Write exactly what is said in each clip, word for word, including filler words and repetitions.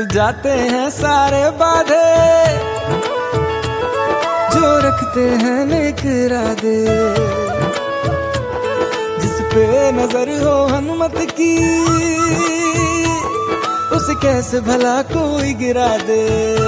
जाते हैं सारे बाधे जो रखते हैं नेक इरादे। जिस पे नजर हो हनुमत की उसे कैसे भला कोई गिरा दे।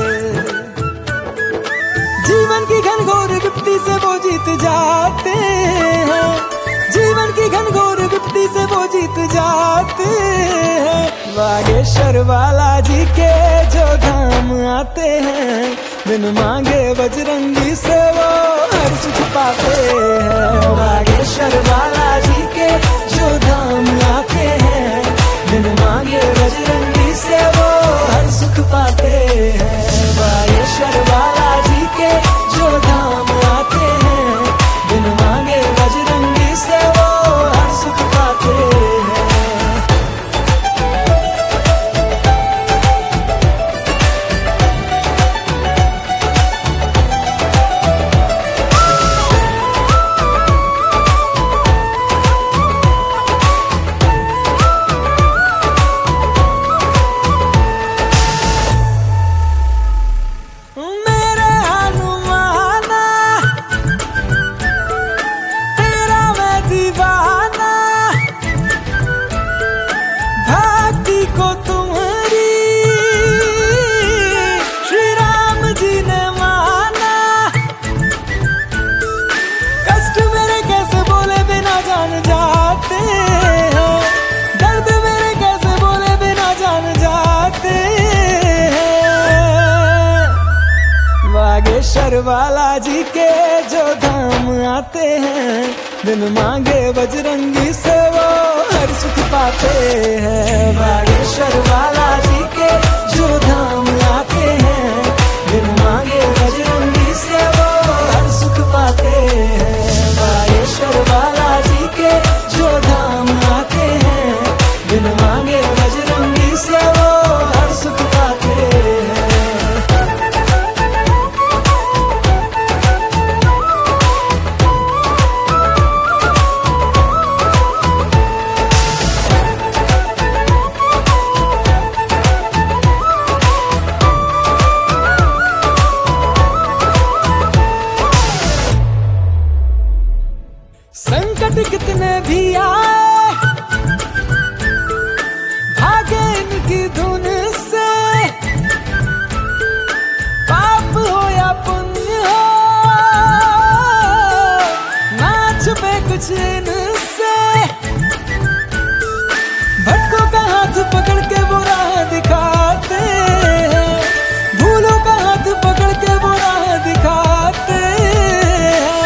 जीवन की घनघोर विपत्ति से वो जीत जाते हैं, जीवन की घनघोर विपत्ति से वो जीत जाते हैं। बागेश्वर वाला जी के जो धाम आते हैं, बिन मांगे बजरंगी से वो हर सुख पाते हैं। बागेश्वर वाला जी के जो धाम आते हैं, बिन मांगे बजरंगी से वो हर सुख पाते हैं। बागेश्वर वाला जी के जो धाम आते हैं, बिन मांगे बजरंगी से वो हर सुख पाते हैं। बागेश्वर वाला जी के जो धाम आते हैं, बिन मांगे बजरंगी से वो हर सुख पाते हैं। बागेश्वर वाला जी के जो धाम आते हैं, बिन मांगे बजरंगी से वो हर सुख पाते हैं। बागेश्वर वाला जी के जो धाम आते हैं, बिन मांगे बजरंगी से वो हर सुख पाते हैं। संकट कितने भी आए भागे इनकी धुन से, पाप हो या पुण्य हो ना छुपे कुछ इनसे। भटकों का हाथ पकड़ के वो राह दिखाते हैं, भूलों का हाथ पकड़ के वो राह दिखाते हैं।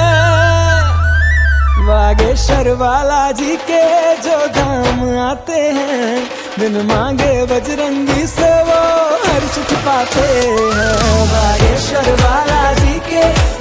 बागेश्वर वाला जी के जो धाम आते हैं, बिन मांगे बजरंगी से वो हर सुख पाते हैं। बागेश्वर वाला जी के